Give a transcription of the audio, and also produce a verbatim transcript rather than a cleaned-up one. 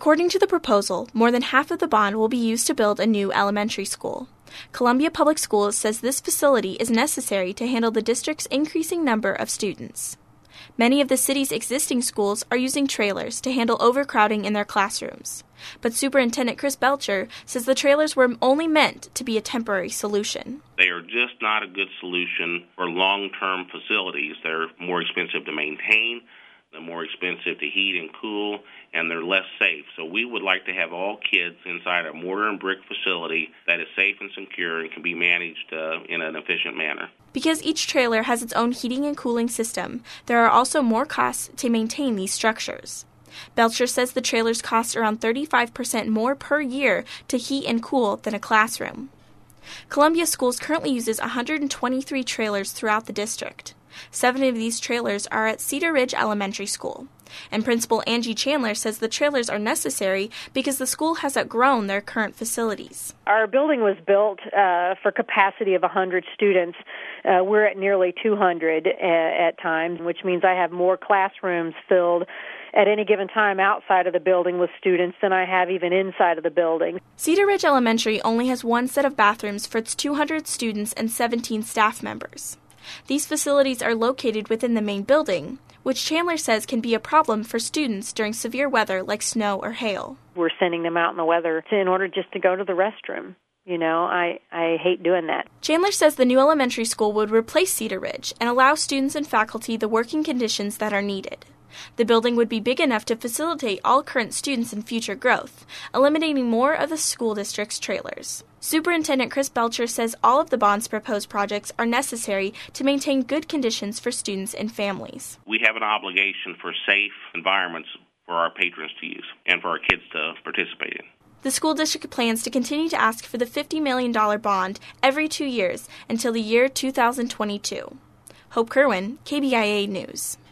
According to the proposal, more than half of the bond will be used to build a new elementary school. Columbia Public Schools says this facility is necessary to handle the district's increasing number of students. Many of the city's existing schools are using trailers to handle overcrowding in their classrooms. But Superintendent Chris Belcher says the trailers were only meant to be a temporary solution. They are just not a good solution for long-term facilities. They're more expensive to maintain, they're more expensive to heat and cool, and they're less safe. So we would like to have all kids inside a mortar and brick facility that is safe and secure and can be managed uh, in an efficient manner. Because each trailer has its own heating and cooling system, there are also more costs to maintain these structures. Belcher says the trailers cost around thirty-five percent more per year to heat and cool than a classroom. Columbia Schools currently uses one hundred twenty-three trailers throughout the district. Seven of these trailers are at Cedar Ridge Elementary School. And Principal Angie Chandler says the trailers are necessary because the school has outgrown their current facilities. Our building was built uh, for capacity of one hundred students. Uh, we're at nearly two hundred uh, at times, which means I have more classrooms filled at any given time outside of the building with students than I have even inside of the building. Cedar Ridge Elementary only has one set of bathrooms for its two hundred students and seventeen staff members. These facilities are located within the main building, which Chandler says can be a problem for students during severe weather like snow or hail. We're sending them out in the weather in order just to go to the restroom. You know, I, I hate doing that. Chandler says the new elementary school would replace Cedar Ridge and allow students and faculty the working conditions that are needed. The building would be big enough to facilitate all current students and future growth, eliminating more of the school district's trailers. Superintendent Chris Belcher says all of the bond's proposed projects are necessary to maintain good conditions for students and families. We have an obligation for safe environments for our patrons to use and for our kids to participate in. The school district plans to continue to ask for the fifty million dollars bond every two years until the year two thousand twenty-two. Hope Kerwin, K B I A News.